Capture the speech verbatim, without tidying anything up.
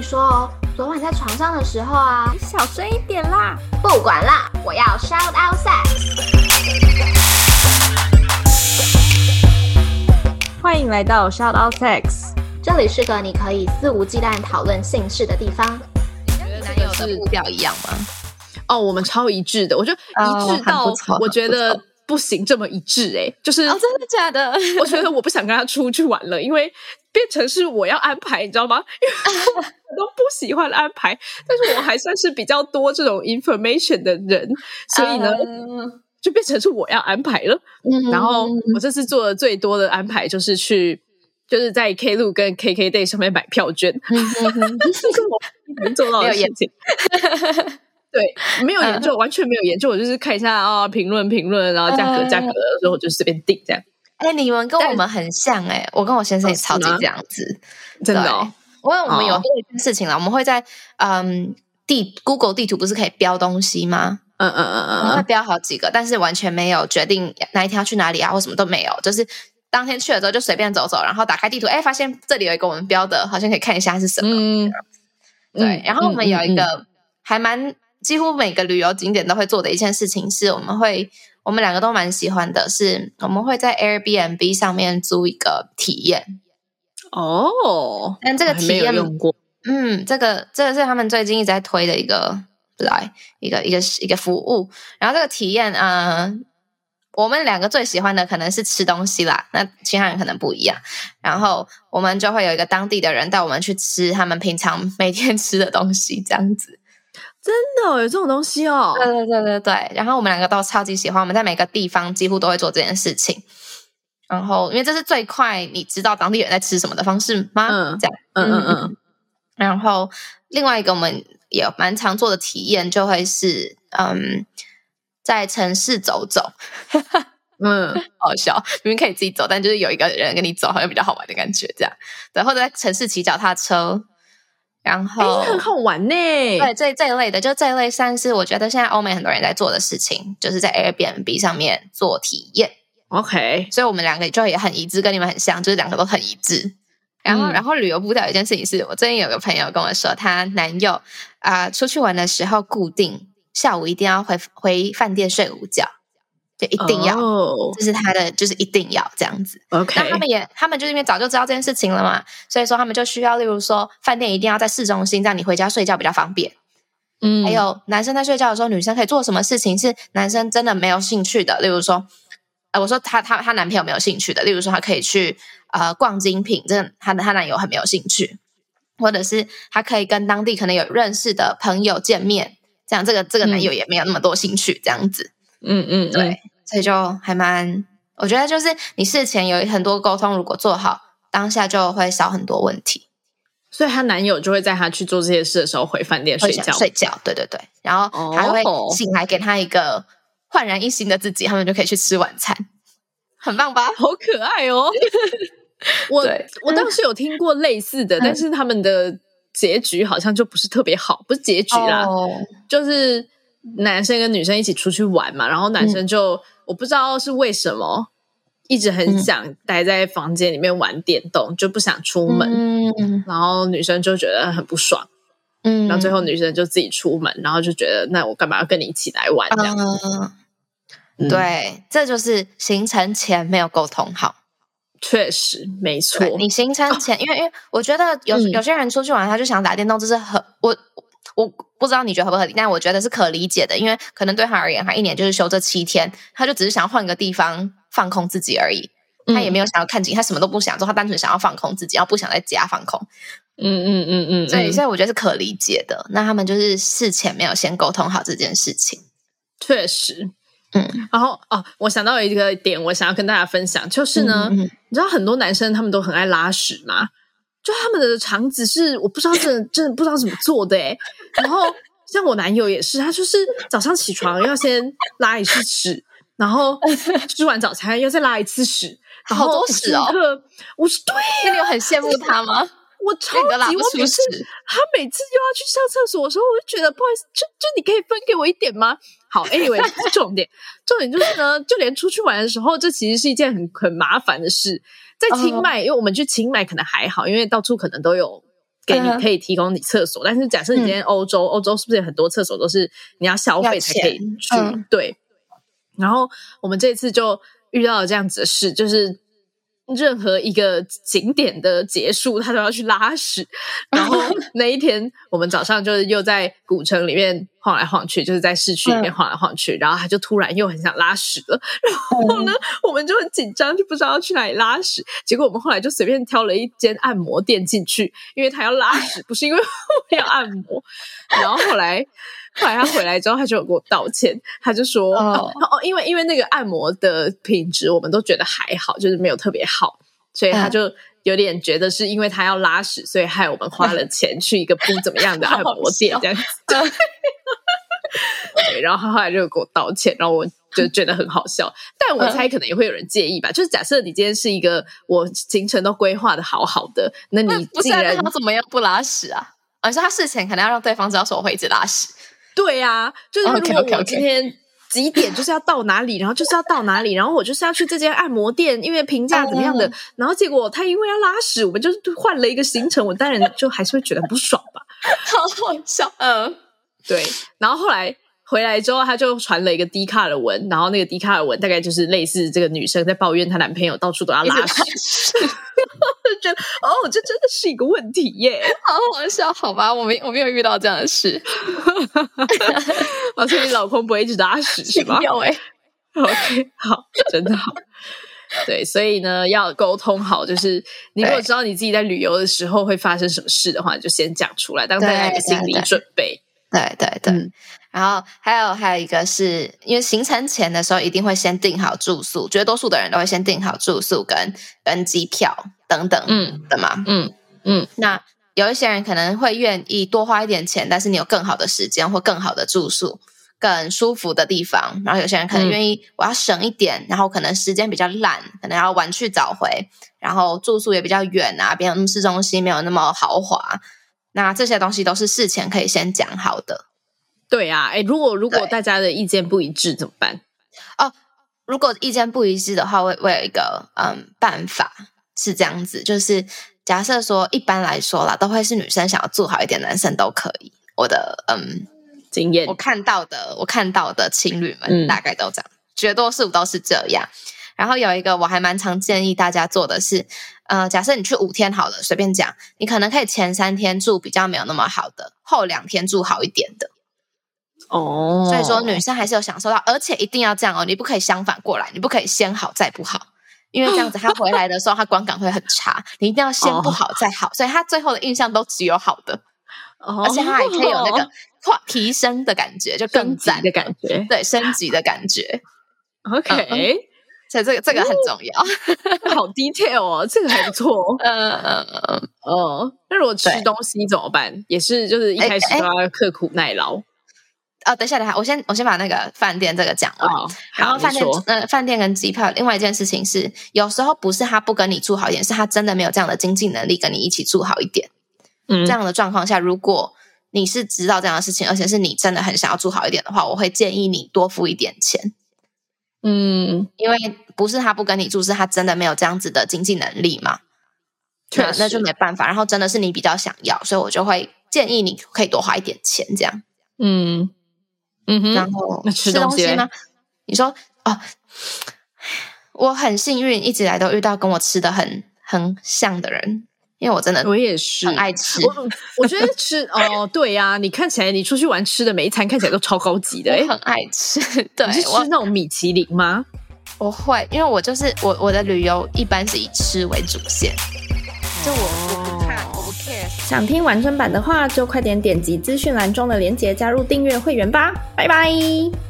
说哦，昨晚在床上的时候啊， 你小声一点啦。 不管啦，我要 shout out sex。 欢迎来到 Shout Out Sex， 这里是个你可以肆无忌惮讨论性事的地方。 你跟你男友的步调一样吗？ 哦，我们超一致的，我就一致到、哦、我觉得不行这么一致哎、欸，就是哦，真的假的？ 我觉得我不想跟他出去玩了，因为变成是我要安排，你知道吗？因为我都不喜欢安排，但是我还算是比较多这种 information 的人，所以呢。嗯就变成是我要安排了、嗯、然后我这次做的最多的安排就是去就是在 Klook 跟 K K Day 上面买票券、嗯、这是我能做到的事情对，没有研究、嗯、完全没有研究，我就是看一下啊评论评论然后价格价格的时候我就随便定这样。 哎、欸，你们跟我们很像哎、欸，我跟我先生也超级这样子、 哦、真的哦。 因为我们有做一件事情啦、哦、我们会在嗯地 Google 地图不是可以标东西吗？ 嗯嗯嗯嗯， 我们会标好几个，但是完全没有决定哪一天要去哪里啊，或什么都没有，就是当天去了之后就随便走走，然后打开地图，哎，发现这里有一个我们标的，好像可以看一下是什么。嗯，对。然后我们有一个、嗯、还蛮几乎每个旅游景点都会做的一件事情是，我们会我们两个都蛮喜欢的是，我们会在 Airbnb 上面租一个体验。 哦， 但这个体验没有用过。 嗯，这个这个是他们最近一直在推的一个。来一个一个一个服务，然后这个体验呃，我们两个最喜欢的可能是吃东西啦，那其他人可能不一样。然后我们就会有一个当地的人带我们去吃他们平常每天吃的东西，这样子。 真的、哦、有这种东西哦？ 对对对对对。然后我们两个都超级喜欢，我们在每个地方几乎都会做这件事情。然后因为这是最快你知道当地人在吃什么的方式吗？ 嗯， 这样， 嗯嗯嗯。然后另外一个我们也蛮常做的体验就会是嗯，在城市走走嗯， 好笑，明明可以自己走，但就是有一个人跟你走好像比较好玩的感觉这样。对，或者在城市骑脚踏车，然后、 欸、很好玩呢。 对，这这一类的，就这一类算是我觉得现在欧美很多人在做的事情，就是在 Airbnb 上面做体验。 OK， 所以我们两个就也很一致，跟你们很像，就是两个都很一致。然后，嗯、然后旅游步调有一件事情是我最近有个朋友跟我说，她男友啊、呃、出去玩的时候，固定下午一定要回回饭店睡午觉，就一定要，哦、这是他的，就是一定要这样子。 OK， 那他们也，他们就是因为早就知道这件事情了嘛，所以说他们就需要，例如说饭店一定要在市中心，这样你回家睡觉比较方便。嗯，还有男生在睡觉的时候，女生可以做什么事情是男生真的没有兴趣的，例如说。呃，我说她她她男朋友没有兴趣的，例如说他可以去呃逛精品，这她她男友很没有兴趣，或者是他可以跟当地可能有认识的朋友见面，这样这个这个男友也没有那么多兴趣，嗯、这样子， 嗯嗯， 对，所以就还蛮，我觉得就是你事前有很多沟通，如果做好，当下就会少很多问题。 所以她男友就会在她去做这些事的时候回饭店睡觉， 睡觉，对对对，然后还会醒来给他一个。焕然一新的自己，他们就可以去吃晚餐，很棒吧？ 好可爱哦！我我当时有听过类似的、嗯，但是他们的结局好像就不是特别好，不是结局啦，哦、就是男生跟女生一起出去玩嘛，然后男生就、嗯、我不知道是为什么一直很想待在房间里面玩电动，嗯、就不想出门、嗯，然后女生就觉得很不爽。嗯，然后最后女生就自己出门，然后就觉得那我干嘛要跟你一起来玩这样子、 嗯嗯、对，这就是行程前没有沟通好。 确实没错， 你行程前、哦、因为因为我觉得有、嗯、有些人出去玩他就想打电动，这是很我我不知道你觉得合不合理，但我觉得是可理解的，因为可能对他而言他一年就是休这七天，他就只是想要换个地方放空自己而已，他也没有想要看景，他什么都不想做，他单纯想要放空自己，然后不想在家放空。 嗯嗯嗯嗯， 对，所以我觉得是可理解的。那他们就是事前没有先沟通好这件事情， 确实。 嗯， 然后哦，我想到有一个点，我想要跟大家分享，就是呢，嗯嗯嗯你知道很多男生他们都很爱拉屎吗？就他们的肠子是我不知道真的真的不知道怎么做的诶然后像我男友也是，他就是早上起床要先拉一次屎，然后吃完早餐要再拉一次屎，然后好多屎哦！ 我是对、啊， 那你有很羡慕他吗？ 我超级，我每次他每次又要去上厕所的时候，我就觉得不好意思，就就你可以分给我一点吗？好 ，anyway， 这是重点，重点就是呢，就连出去玩的时候，这其实是一件很很麻烦的事。在清迈， uh, 因为我们去清迈可能还好，因为到处可能都有给你可以提供你厕所，但是假设你今天欧洲，欧洲是不是有很多厕所都是你要消费才可以去？嗯、对。然后我们这次就遇到了这样子的事，就是任何一个景点的结束，他都要去拉屎。然后那一天我们早上就是又在古城里面晃来晃去，就是在市区里面晃来晃去，嗯、然后他就突然又很想拉屎了。然后呢，嗯、我们就很紧张，就不知道要去哪里拉屎。结果我们后来就随便挑了一间按摩店进去，因为他要拉屎，不是因为我要按摩。然后后来。后来他回来之后，他就有跟我道歉，他就说：“ oh. 哦，因为因为那个按摩的品质，我们都觉得还好，就是没有特别好，所以他就有点觉得是因为他要拉屎，所以害我们花了钱去一个不怎么样的按摩店这样子。对，然后他后来就跟我道歉，然后我就觉得很好笑。但我猜可能也会有人介意吧，就是假设你今天是一个我行程都规划的好好的，那你竟然他怎么样不拉屎啊？而且他事前可能要让对方知道说我会一直拉屎。 对啊，就是如果我今天几点就是要到哪里，然后就是要到哪里，然后我就是要去这间按摩店，因为评价怎么样的，嗯、然后结果他因为要拉屎，我们就换了一个行程，我当然就还是会觉得很不爽吧。 好好笑，嗯， 对。然后后来回来之后，他就传了一个 D 卡的文，然后那个 D 卡的文大概就是类似这个女生在抱怨她男朋友到处都要拉屎。就觉得哦，这真的是一个问题耶， 好好笑，好吧，我没我没有遇到这样的事。 哦，所以你老公不会一直拉屎是吧？ 没有哎、 欸、，OK， 好，真的好。对，所以呢，要沟通好，就是你如果知道你自己在旅游的时候会发生什么事的话，你就先讲出来，当大家一个心理准备。 对对对，嗯、然后还有还有一个是因为行程前的时候一定会先订好住宿，绝大多数的人都会先订好住宿跟跟机票等等的嘛， 嗯嗯， 那有一些人可能会愿意多花一点钱，但是你有更好的时间或更好的住宿更舒服的地方，然后有些人可能愿意我要省一点，然后可能时间比较烂，可能要晚去早回，然后住宿也比较远啊，没有那么市中心，没有那么豪华，那这些东西都是事前可以先讲好的。 对啊，诶如果如果大家的意见不一致怎么办？ 哦，如果意见不一致的话，我我有一个嗯办法是这样子，就是假设说一般来说啦，都会是女生想要住好一点，男生都可以。我的嗯经验， 我看到的我看到的情侣们大概都这样，嗯、绝多数都是这样。然后有一个我还蛮常建议大家做的是，呃，假设你去五天好了，随便讲，你可能可以前三天住比较没有那么好的，后两天住好一点的。 哦， 所以说女生还是有享受到，而且一定要这样哦，你不可以相反过来，你不可以先好再不好，因为这样子他回来的时候他观感会很差。你一定要先不好再好，所以他最后的印象都只有好的， 哦、 而且他还可以有那个提升的感觉，就更赞的感觉， 对，升级的感觉。 OK，、嗯、 所以这个这个很重要， 哦、好 detail 哦，这个还不错。 嗯嗯嗯哦，那如果吃东西怎么办？也是就是一开始都要刻苦耐劳。 哦，等一下，等一下，我先我先把那个饭店这个讲完。 哦、 然后饭店呃，饭店跟机票，另外一件事情是，有时候不是他不跟你住好一点，是他真的没有这样的经济能力跟你一起住好一点。嗯，这样的状况下，如果你是知道这样的事情，而且是你真的很想要住好一点的话，我会建议你多付一点钱。 嗯， 因为不是他不跟你住，是他真的没有这样子的经济能力嘛。那那就没办法。然后真的是你比较想要，所以我就会建议你可以多花一点钱，这样。 嗯。嗯哼， 然后那吃东西吗？你说哦，我很幸运，一直以来都遇到跟我吃的很很像的人，因为我真的我也是很爱吃。 我, 我觉得吃哦，对呀、啊，你看起来你出去玩吃的每一餐看起来都超高级的， 我很爱吃。对， 你是吃那种米其林吗？ 我会，因为我就是我我的旅游一般是以吃为主线，就我我不看我不 care。 想听完整版的话，就快点点击资讯栏中的连结加入订阅会员吧，拜拜。